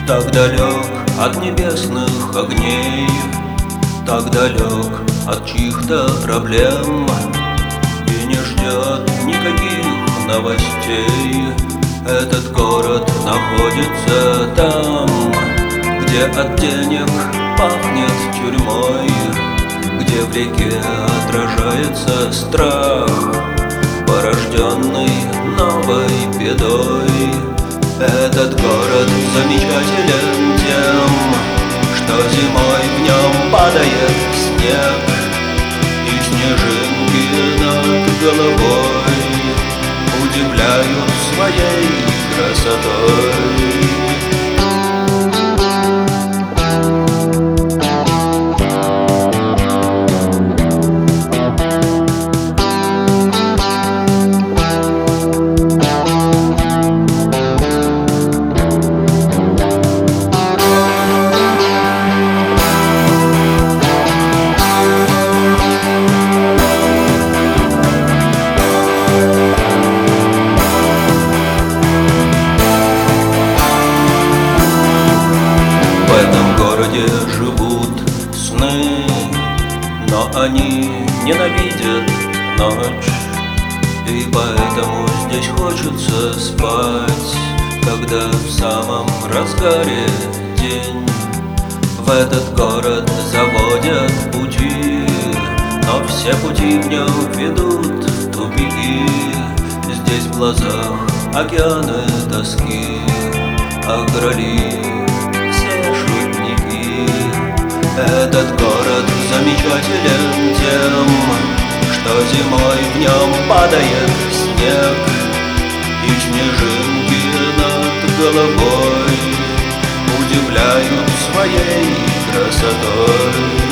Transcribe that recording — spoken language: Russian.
Так далек от небесных огней, так далек от чьих-то проблем, и не ждет никаких новостей. Этот город находится там, где от денег пахнет тюрьмой, где в реке отражается страх, порожденный новой бедой. Этот город замечателен тем, что зимой в нем падает снег, и снежинки над головой удивляют своей красотой. В этом городе живут сны, но они ненавидят ночь, и поэтому здесь хочется спать, когда в самом разгаре день. В этот город заводят пути, но все пути в нем ведут в тупики. Здесь в глазах океаны тоски, а короли этот город замечателен тем, что зимой в нем падает снег, и снежинки над головой удивляют своей красотой.